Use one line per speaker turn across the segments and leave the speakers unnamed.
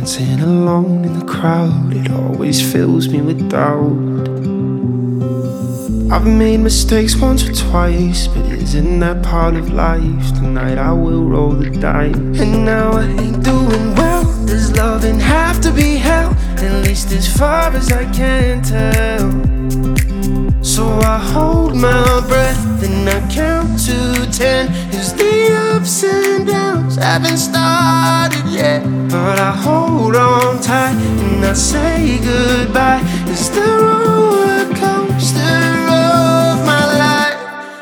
dancing alone in the crowd, it always fills me with doubt. I've made mistakes once or twice, but isn't that part of life? Tonight I will roll the dice. And now I ain't doing well. Does loving have to be hell? At least as far as I can tell. So I hold my breath and I count to 10, as the ups and downs haven't started yet. But I hold on tight and I say goodbye. It's the roller coaster of my life.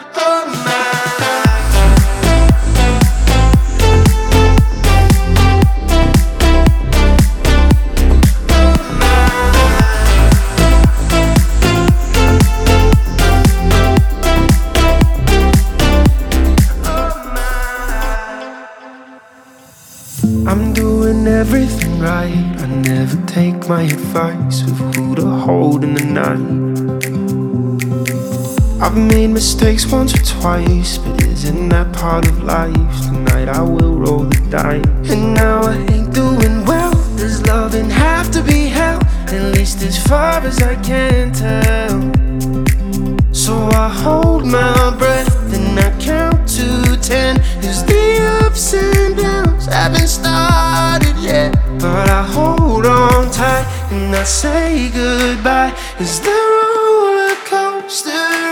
I'm doing everything right. I never take my advice of who to hold in the night. I've made mistakes once or twice, but isn't that part of life? Tonight I will roll the dice. And now I ain't doing well. Does loving have to be hell? At least as far as I can tell. So I hold my breath and I count to 10, as the ups and downs haven't started yet. But I hold on tight and I say goodbye, as the roller coaster